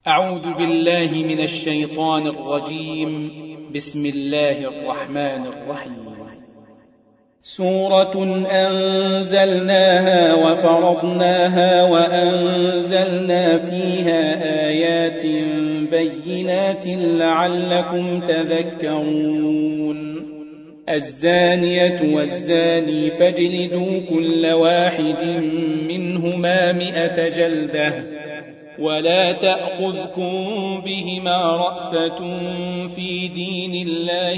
أعوذ بالله من الشيطان الرجيم. بسم الله الرحمن الرحيم. سورة أنزلناها وفرضناها وأنزلنا فيها آيات بينات لعلكم تذكرون. الزانية والزاني فاجلدوا كل واحد منهما 100 جلدة ولا تأخذكم بهما رأفة في دين الله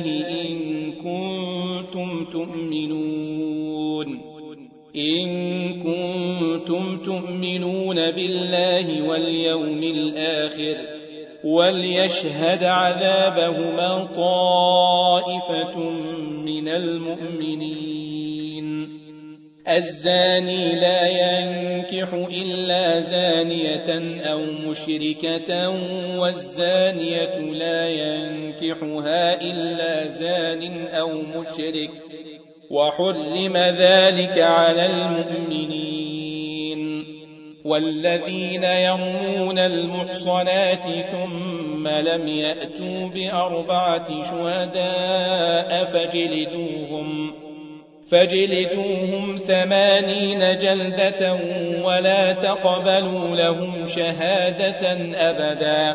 إن كنتم تؤمنون بالله واليوم الآخر وليشهد عذابهما طائفة من المؤمنين. الزاني لا ينكح إلا زانية أو مشركة والزانية لا ينكحها إلا زان أو مشرك وحرم ذلك على المؤمنين. والذين يرمون المحصنات ثم لم يأتوا ب4 شهداء فاجلدوهم 80 جلدة ولا تقبلوا لهم شهادة أبدا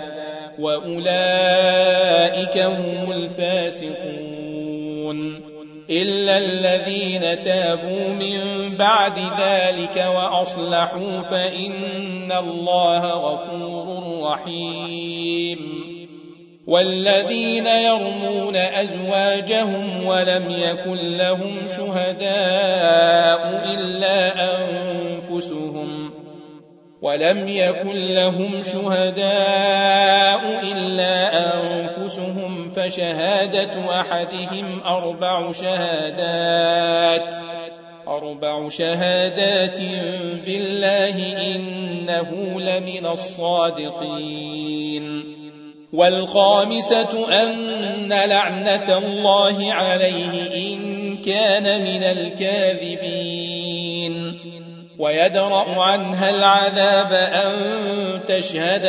وأولئك هم الفاسقون إلا الذين تابوا من بعد ذلك وأصلحوا فإن الله غفور رحيم. والذين يرمون أزواجهم ولم يكن لهم شهداء إلا أنفسهم فشهادة أحدهم 4 شهادات بالله إنه لمن الصادقين. والخامسة أن لعنة الله عليه إن كان من الكاذبين. ويدرأ عنها العذاب أن تشهد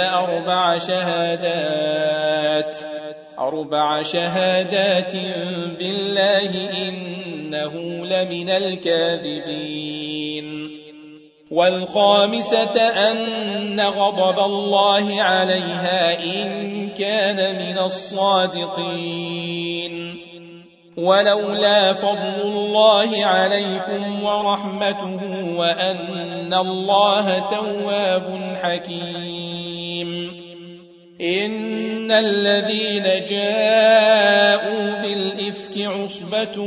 4 شهادات بالله إنه لمن الكاذبين. والخامسة أن غضب الله عليها إن كان من الصادقين. ولولا فضل الله عليكم ورحمته وأن الله تواب حكيم. إن الذين جاءوا بالإفك عصبة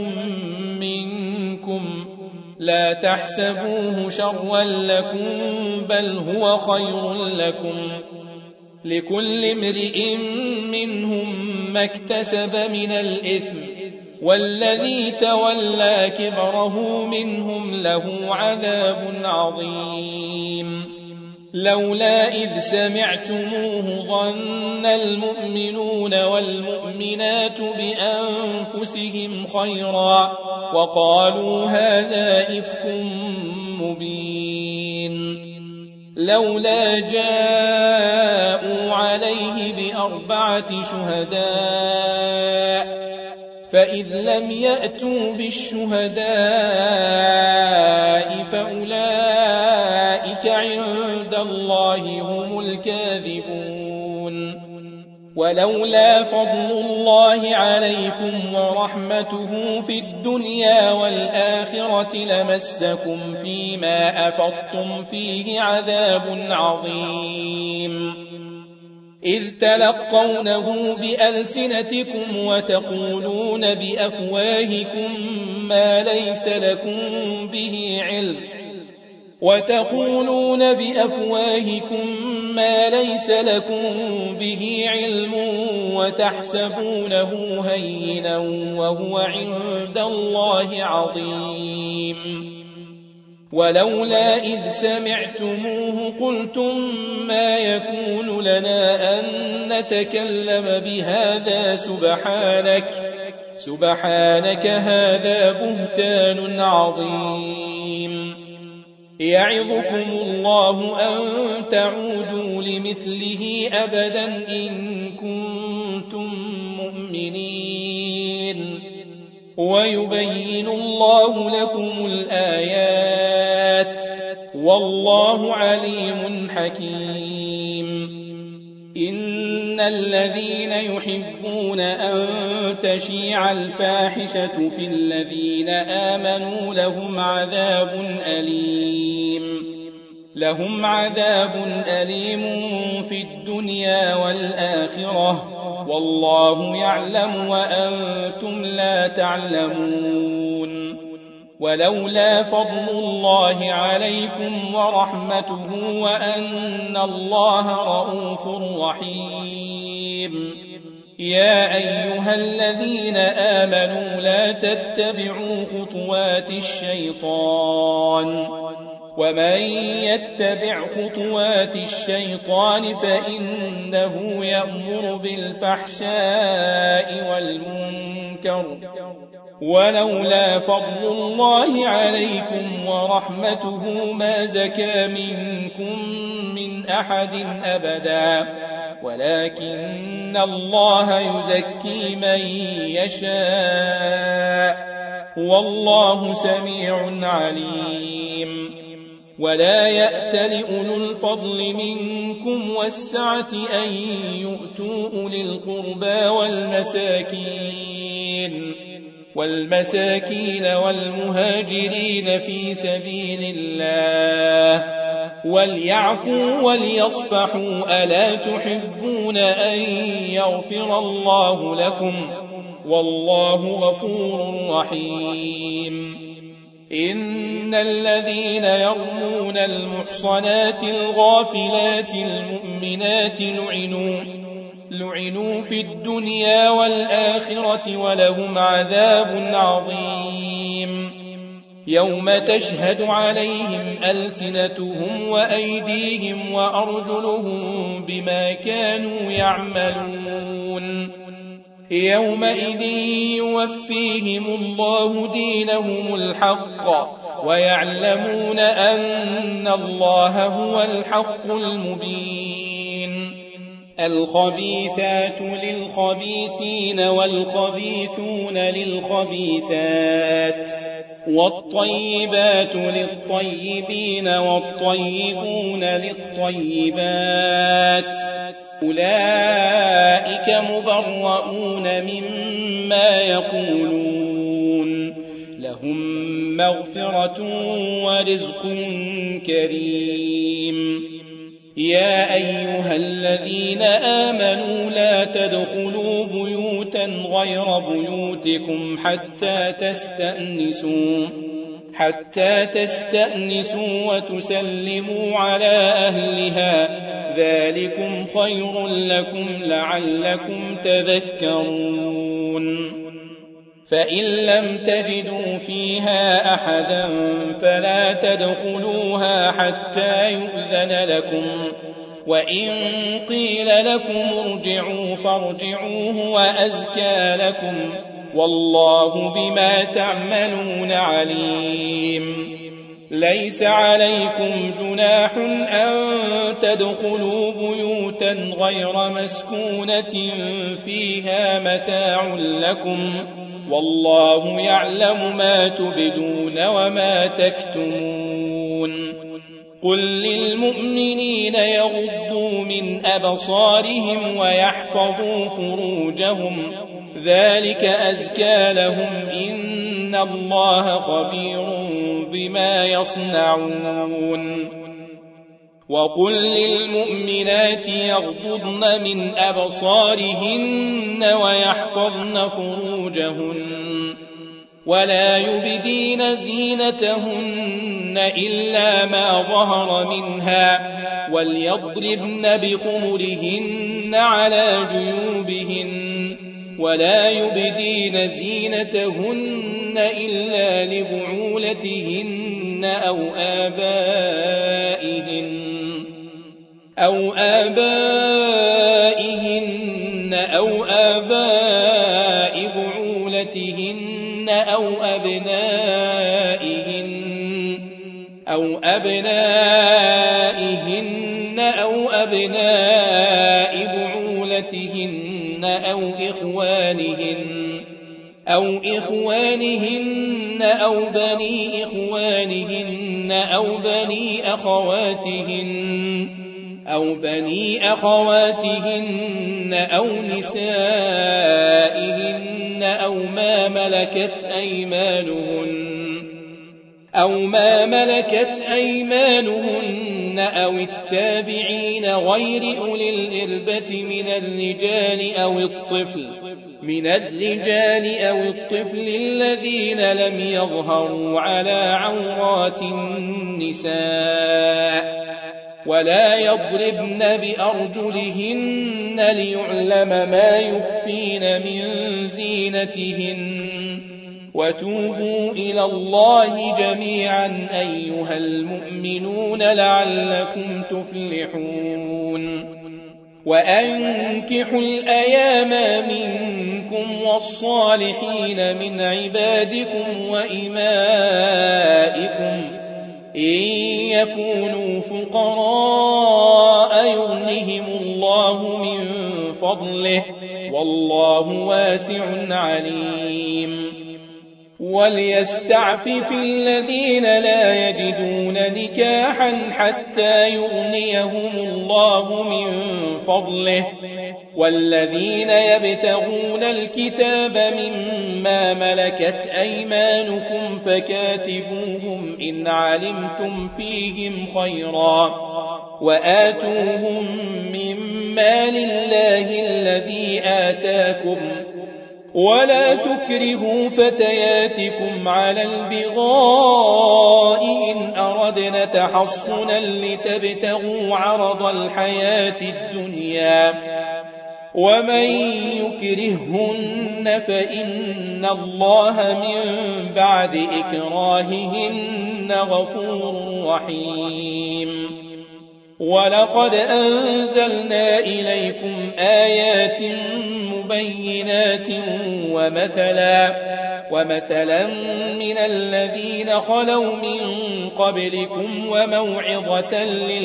منكم لا تحسبوه شرا لكم بل هو خير لكم لكل امرئ منهم ما اكتسب من الإثم والذي تولى كبره منهم له عذاب عظيم. لولا إذ سمعتموه ظن المؤمنون والمؤمنات بأنفسهم خيرا وقالوا هذا إفك مبين. لولا جاءوا عليه ب4 شهداء فإذ لم يأتوا بالشهداء فأولئك عند الله هم الكاذبون. ولولا فضل الله عليكم ورحمته في الدنيا والآخرة لمسكم فيما أفضتم فيه عذاب عظيم. إذ تلقونه بألسنتكم وتقولون بأفواهكم ما ليس لكم به علم وتحسبونه هينا وهو عند الله عظيم. ولولا إذ سمعتموه قلتم ما يكون لنا أن نتكلم بهذا سبحانك هذا بهتان عظيم. يعظكم الله أن تعودوا لمثله أبدا إن كنتم مؤمنين ويبين الله لكم الآيات والله عليم حكيم إن الذين يحبون أن تشيع الفاحشة في الذين آمنوا لهم عذاب أليم في الدنيا والآخرة والله يعلم وأنتم لا تعلمون ولولا فضل الله عليكم ورحمته وأن الله رؤوف رحيم يا أيها الذين آمنوا لا تتبعوا خطوات الشيطان ومن يتبع خطوات الشيطان فإنه يأمر بالفحشاء والمنكر ولولا فضل الله عليكم ورحمته ما زكى منكم من أحد أبدا ولكن الله يزكي من يشاء والله سميع عليم ولا يأتل أولو الفضل منكم والسعة أن يؤتوا أولي القربى والمساكين والمهاجرين في سبيل الله وليعفوا وليصفحوا ألا تحبون أن يغفر الله لكم والله غفور رحيم إن الذين يرمون المحصنات الغافلات المؤمنات لعنوا في الدنيا والآخرة ولهم عذاب عظيم يوم تشهد عليهم ألسنتهم وأيديهم وأرجلهم بما كانوا يعملون يومئذ يوفيهم الله دينهم الحق ويعلمون أن الله هو الحق المبين الخبيثات للخبيثين والخبيثون للخبيثات والطيبات للطيبين والطيبون للطيبات أولئك مبرؤون مما يقولون لهم مغفرة ورزق كريم يا أيها الذين آمنوا لا تدخلوا بيوتا غير بيوتكم حتى تستأنسوا وتسلموا على أهلها ذلكم خير لكم لعلكم تذكرون فإن لم تجدوا فيها أحدا فلا تدخلوها حتى يؤذن لكم وإن قيل لكم ارجعوا فارجعوا هو أزكى لكم والله بما تعملون عليم ليس عليكم جناح أن تدخلوا بيوتا غير مسكونة فيها متاع لكم والله يعلم ما تبدون وما تكتمون قل للمؤمنين يغضوا من أبصارهم ويحفظوا فروجهم ذلك أزكى لهم إن الله خبير بما يصنعون وقل للمؤمنات يغضضن من أبصارهن ويحفظن فروجهن ولا يبدين زينتهن إلا ما ظهر منها وليضربن بخمرهن على جيوبهن ولا يبدين زينتهن إلا لبعولتهن أو آبائهن أو آباء بعولتهن أو أبنائهن أو أبناء بعولتهن أو إخوانهن أو بني إخوانهن أو بني أخواتهن أو نسائهن أو ما ملكت أيمانهن أو التابعين غير أولي الإربة من الرجال أو الطفل الذين لم يظهروا على عورات النساء ولا يضربن بأرجلهن ليعلم ما يخفين من زينتهن وتوبوا إلى الله جميعا أيها المؤمنون لعلكم تفلحون وأنكحوا الأيام منكم والصالحين من عبادكم وإمائكم إن يكونوا فقراء يغنهم الله من فضله والله واسع عليم وليستعفف الذين لا يجدون نكاحا حتى يغنيهم الله من فضله والذين يبتغون الكتاب مما ملكت أيمانكم فكاتبوهم إن علمتم فيهم خيرا وآتوهم مما لله الذي آتاكم ولا تكرهوا فتياتكم على البغاء إن أردنا تحصنا لتبتغوا عرض الحياة الدنيا ومن يكرهن فإن الله من بعد إكراههن غفور رحيم ولقد أنزلنا إليكم آيات مبينات ومثلا من الذين خلوا من قبلكم وموعظة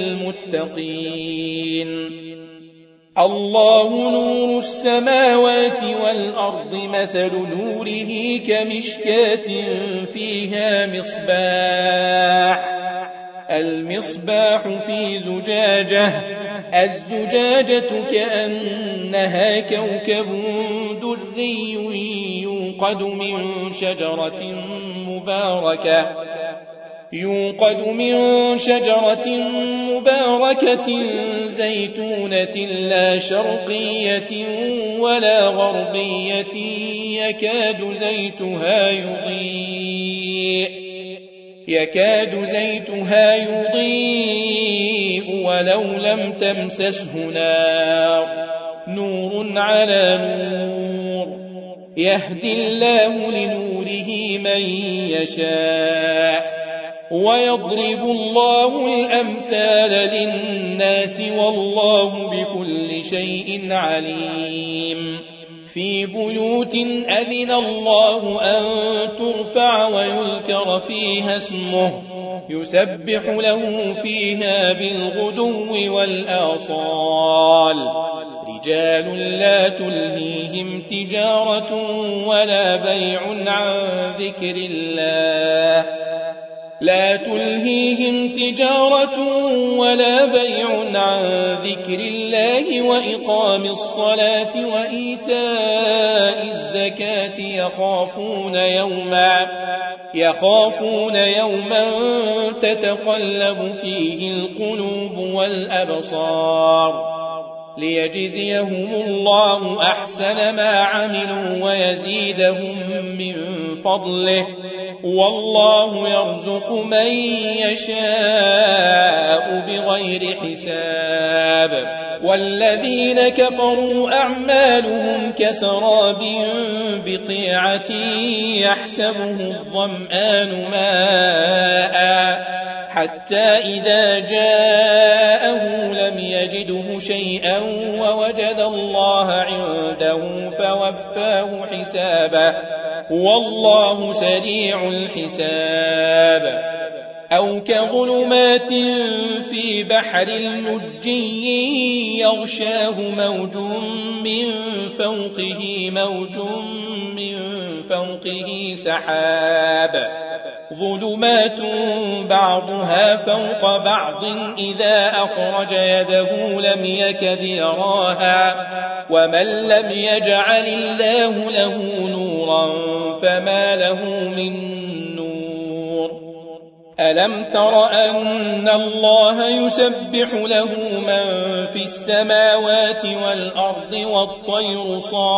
للمتقين الله نور السماوات والأرض مثل نوره كمشكاة فيها المصباح في زجاجة الزجاجة كأنها كوكب دري يوقد من شجرة مباركة زيتونة لا شرقية ولا غربية يكاد زيتها يضيء ولو لم تمسسه نار نور على نور يهدي الله لنوره من يشاء ويضرب الله الأمثال للناس والله بكل شيء عليم في بيوت أذن الله أن ترفع ويذكر فيها اسمه يسبح له فيها بالغدو والآصال رجال لا تلهيهم تجارة ولا بيع عن ذكر الله وإقام الصلاة وإيتاء الزكاة يخافون يوما تتقلب فيه القلوب والأبصار ليجزيهم الله أحسن ما عملوا ويزيدهم من فضله والله يرزق من يشاء بغير حساب والذين كفروا أعمالهم كسراب بقيعة يحسبه الظمآن ماء حتى إذا جاءه لم يجده شيئا ووجد الله عنده فوفاه حسابه والله سريع الحساب أو كظلمات في بحر لجي يغشاه موج من فوقه سحاب ظلمات بعضها فوق بعض إذا أخرج يده لم يكد يراها ومن لم يجعل الله له نورا فما له من نور ألم تر أن الله يسبح له من في السماوات والأرض والطير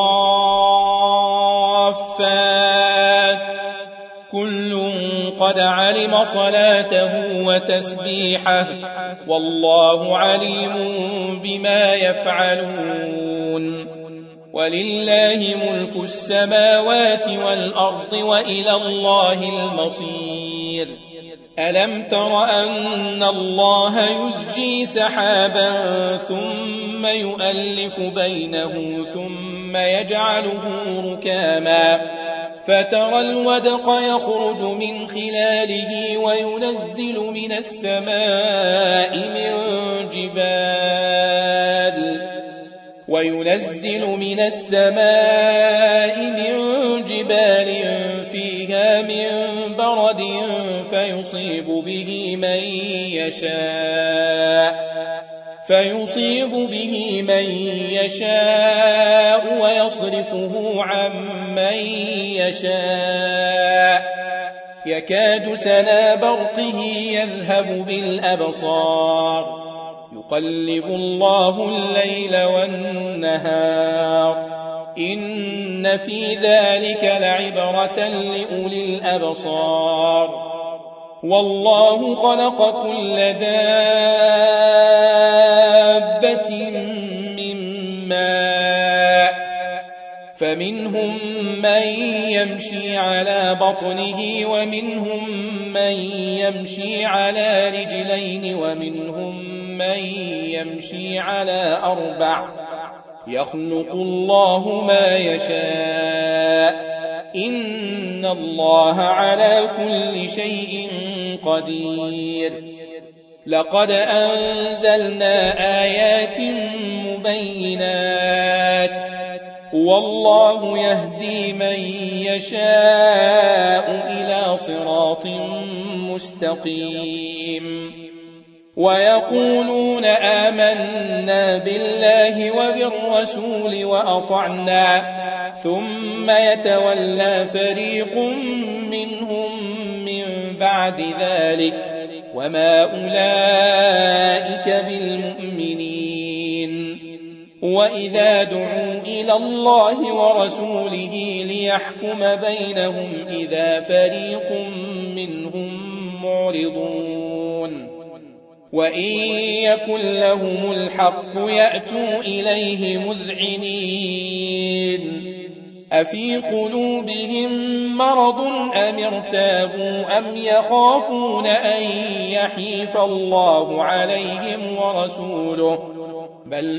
صافات كل قد علم صلاته وتسبيحه والله عليم بما يفعلون ولله ملك السماوات والأرض وإلى الله المصير ألم تر أن الله يزجي سحابا ثم يؤلف بينه ثم يجعله ركاما فترى الودق يخرج من خلاله وينزل من السماء من جبال فيها من برد فيصيب به من يشاء ويصرفه عن من يشاء يكاد سنا برقه يذهب بالأبصار يقلب الله الليل والنهار إن في ذلك لعبرة لأولي الأبصار والله خلق كل دابة من ماء فمنهم من يمشي على بطنه ومنهم من يمشي على رجلين ومنهم من يمشي على 4 يخلق الله ما يشاء إن الله على كل شيء قدير لقد أنزلنا آيات مبينات والله يهدي من يشاء إلى صراط مستقيم ويقولون آمنا بالله وبالرسول وأطعنا ثم يتولى فريق منهم من بعد ذلك وما أولئك بالمؤمنين وإذا دعوا إلى الله ورسوله ليحكم بينهم إذا فريق منهم معرضون وإن يكن لهم الحق يأتوا إليه مذعنين أفي قلوبهم مرض أم ارتابوا أم يخافون أن يحيف الله عليهم ورسوله بل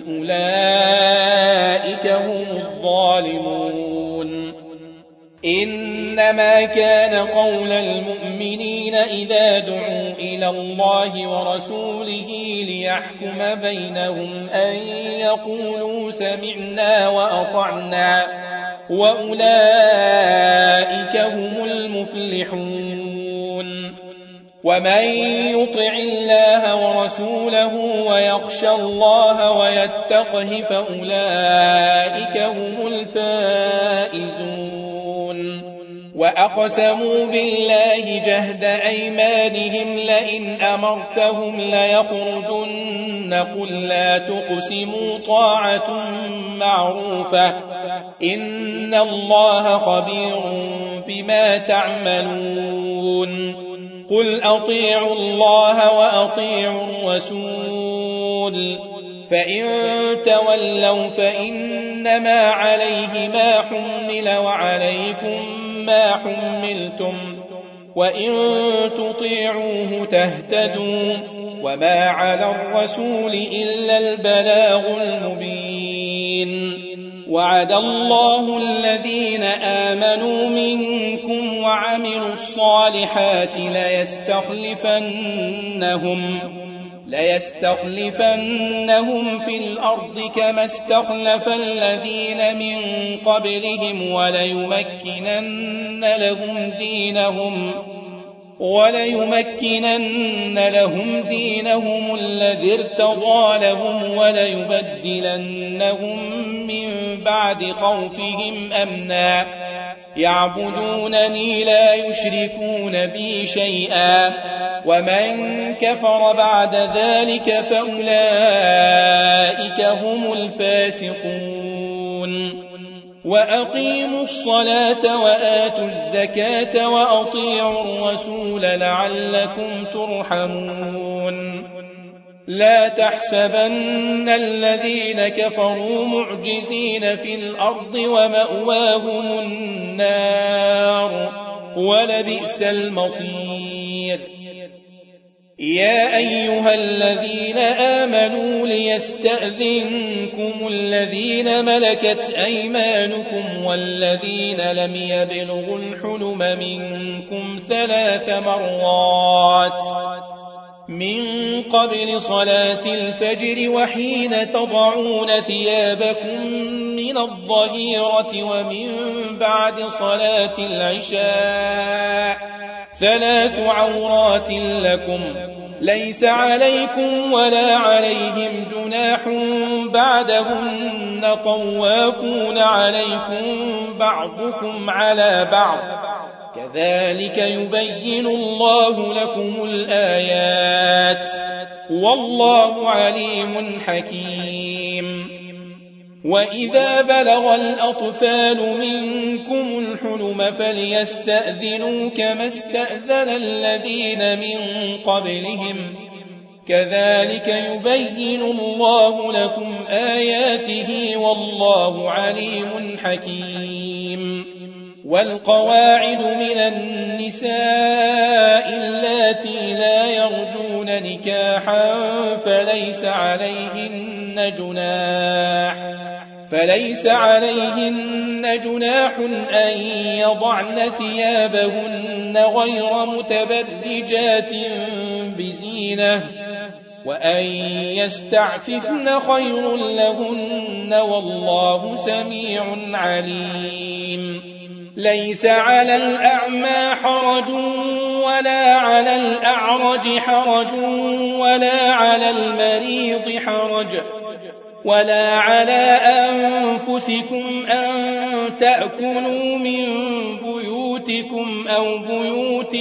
أولئك هم الظالمون إنما كان قول المؤمنين إذا دعوا إلى الله ورسوله ليحكم بينهم أن يقولوا سمعنا وأطعنا وأولئك هم المفلحون ومن يطع الله ورسوله ويخشى الله ويتقه فأولئك هم الفائزون وأقسموا بالله جهد أيمانهم لئن أمرتهم ليخرجن قل لا تقسموا طاعة معروفة إن الله خبير بما تعملون قل أطيعوا الله وأطيعوا الرسول فإن تولوا فإنما عليه ما حمل وعليكم ما حملتم وإن تطيعوه تهتدوا وما على الرسول إلا البلاغ المبين وعد الله الذين آمنوا منكم منكم وعملوا الصالحات ليستخلفنهم في الأرض كما استخلف الذين من قبلهم وليمكنن لهم دينهم الذي ارتضى لهم وليبدلنهم من بعد خوفهم أمنا يعبدونني لا يشركون بي شيئا ومن كفر بعد ذلك فأولئك هم الفاسقون وأقيموا الصلاة وآتوا الزكاة وأطيعوا الرسول لعلكم ترحمون لا تحسبن الذين كفروا معجزين في الأرض ومأواهم النار ولبئس المصير يا أيها الذين آمنوا ليستأذنكم الذين ملكت أيمانكم والذين لم يبلغوا الحلم منكم 3 مرات من قبل صلاة الفجر وحين تضعون ثيابكم من الظهيرة ومن بعد صلاة العشاء 3 عورات لكم ليس عليكم ولا عليهم جناح بعدهن طوافون عليكم بعضكم على بعض كذلك يبين الله لكم الآيات والله عليم حكيم وإذا بلغ الأطفال منكم الحلم فليستأذنوا كما استأذن الذين من قبلهم كذلك يبين الله لكم آياته والله عليم حكيم والقواعد من النساء اللاتي لا يرجون نكاحا فليس عليهن جناح أن يضعن ثيابهن غير متبرجات بزينة وأن يستعففن خير لهن والله سميع عليم ليس على الأعمى حرج ولا على الأعرج حرج ولا على المريض حرج ولا على أنفسكم أن تأكلوا من بيوتكم أو بيوت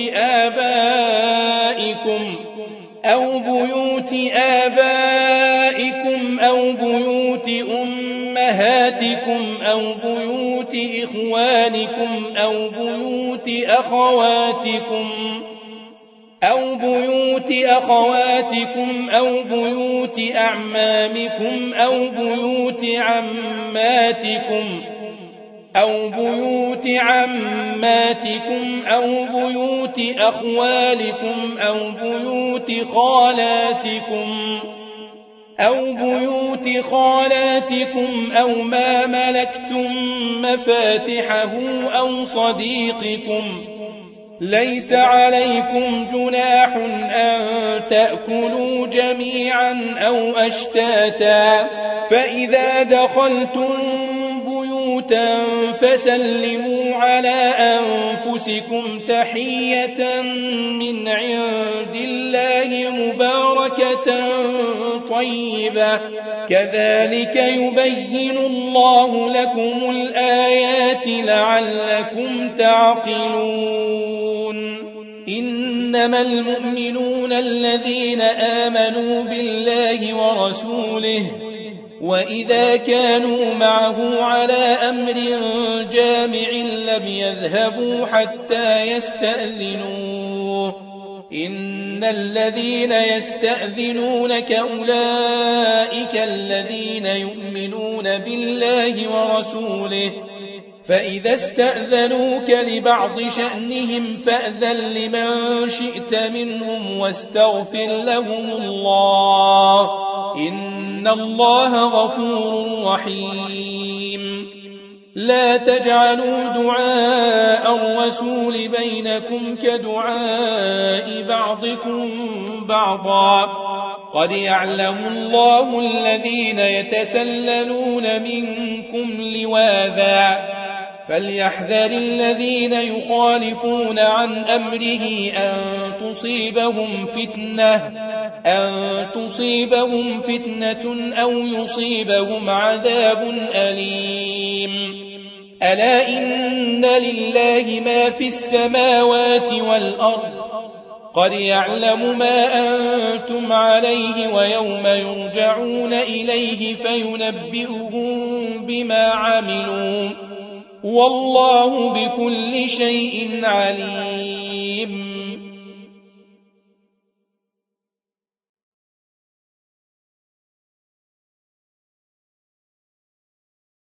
آبائكم أو بيوت أمهاتكم أو بيوت إخوانكم أو بيوت أخواتكم أو بيوت أعمامكم أو بيوت عماتكم أو بيوت أخوالكم أو بيوت خالاتكم أو ما ملكتم مفاتحه أو صديقكم ليس عليكم جناح أن تأكلوا جميعا أو أشتاتا فإذا دخلتم بيوتا فسلموا على أنفسكم تحية من عند الله مباركة طيبة كذلك يبين الله لكم الآيات لعلكم تعقلون إنما المؤمنون الذين آمنوا بالله ورسوله وإذا كانوا معه على أمر جامع لم يذهبوا حتى يستأذنوه إن الذين يستأذنونك أولئك الذين يؤمنون بالله ورسوله فإذا استأذنوك لبعض شأنهم فأذن لمن شئت منهم واستغفر لهم الله إن الله غفور رحيم لا تجعلوا دعاء الرسول بينكم كدعاء بعضكم بعضا قد يعلم الله الذين يتسللون منكم لواذا فليحذر الذين يخالفون عن أمره أن تصيبهم فتنة أو يصيبهم عذاب أليم ألا إن لله ما في السماوات والأرض قد يعلم ما أنتم عليه ويوم يرجعون إليه فينبئهم بما عملوا والله بكل شيء عليم